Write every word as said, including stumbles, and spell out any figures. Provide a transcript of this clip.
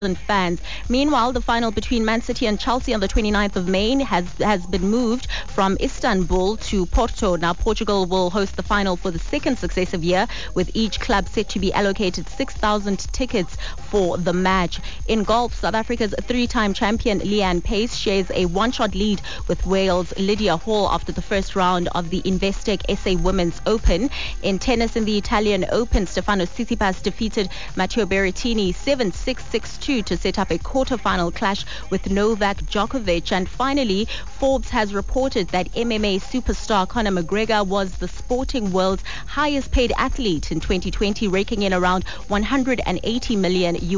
fans. Meanwhile, the final between Man City and Chelsea on the twenty-ninth of May has has been moved from Istanbul to Porto. Now, Portugal will host the final for the second successive year, with each club set to be allocated six thousand tickets for the match. In golf, South Africa's three-time champion Leanne Pace shares a one-shot lead with Wales' Lydia Hall after the first round of the Investec S A Women's Open. In tennis, in the Italian Open, Stefano Tsitsipas defeated Matteo Berrettini seven six six two to set up a quarter-final clash with Novak Djokovic. And finally, Forbes has reported that M M A superstar Conor McGregor was the sporting world's highest-paid athlete in twenty twenty, raking in around one hundred eighty million U S